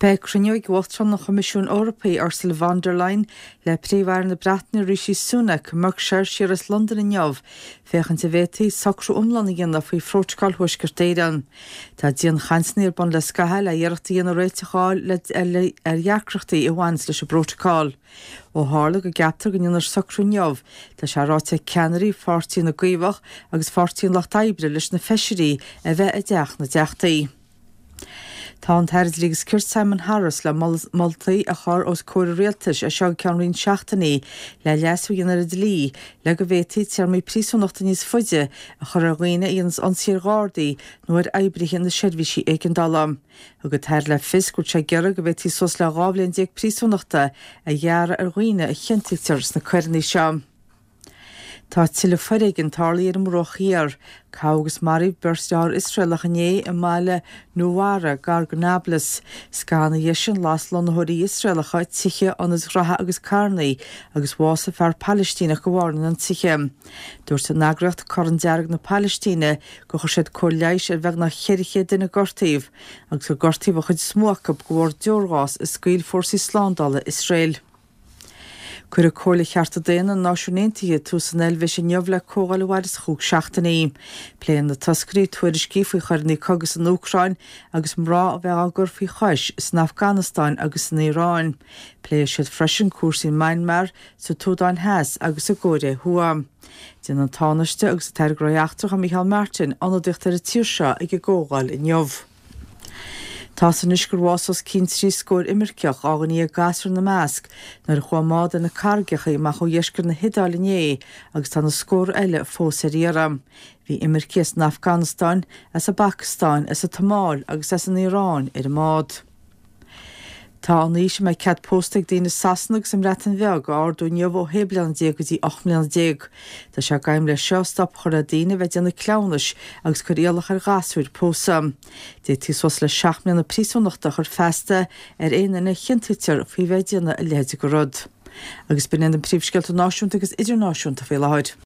Pe crynioig Waltron na Comisiwn Europei Ursula von der Leyen le príomhhair na Bratna Rishi Sunak mag siras London in Neamh fechan sa bhétaí sacrú umlan na faoi phrótocal huisgur téireann. Tá díon chansníir bon le scathail a dhearachtaí an réiteáil le dheacrachtaí i bhains leis a brótocal. Ó hála go gaptar go dionar sacrú Neamh tá sé ráite ceannarí fortíí na gaomhach agus fortíí an Lochtaibre leis na feisirí a bheith a deach na deachtaí. Tá an Taird Kirt Simon Harris le moltaí a chur os cóir réaltais a seo ceanraín seachtaí le leasú dionar a dlí le go bhétaí tear mé príosúnachta níos fuide a chur a ghaoine íons an sír gádaí nuair eibrithe na seirbhísí ag an dalam. A go tair le fiscúil sé gearra go bhétaí sos le gáblainn déag príosúnachta a dhearra ar ghaoine a chinntigtears na cuirní seo. Tá tile foirig an tarlaí ar an mrochíar, cágus marí bursteár Israelach ané a máile nuara gar go Nablus, scána dhéisian láslan na thuirí Israelacha tiche anas gratha agus carnaí agus bhása fear Palestína go bhharnan an tiche. Dúirt an nagracht coran dearg na Palestína go chuir siad cóirleis ar bheith na cheiriche duna gortaíh, agus go gortaíh a chud smócab go bhór deorgás is scaoil fórsaí slándala Israel. Cuir a cóla chearta déana an náisiúnéntaithe tús an elbheis in neamh le cógáil bhhairis chúg seachtaí. Pléan na tascarí tuairiscí faoi chuirní cogus an Ucrain agus mrá a bheith agur faoi chois san Afghanistáin agus san Iráin. Pléir siad freisin cuasaí Myanmar sa Tódáin Heas agus a Góire Huam. Dín an tánaiste agus a teirgráiachtrach a Michael Martin anadicht ar a tíir seo ag a gógáil in neamh. Tá san isgur bhásas cinntirí scóir imirceach ágan í a gasar na measc nar chuamáda na cargecha má chu dheisgur na hidálané agus tá na scóir eile fós ar íram. Bhí imirceas na Afghanistáin as a Pakistáin as a Tamáil agus as an Irán ar a mád. Tá an níos me cead póstaigh daoine Sasanach sem reatan bheag ardú neamh ó heblean déag go dtí 8 milliún déag. Tá sé gaim le seo stop chur a daoine bheith déanna clánais agus chur éalach ar gasúir pósa. Dé tí sos le 6 milliún na príosúnachta chur festa ar éana chinntigtear faoi bheith déanna a léide go rud. Agus bin an príomhsceilt náisiúnta agus idirnáisiúnta faoi láid.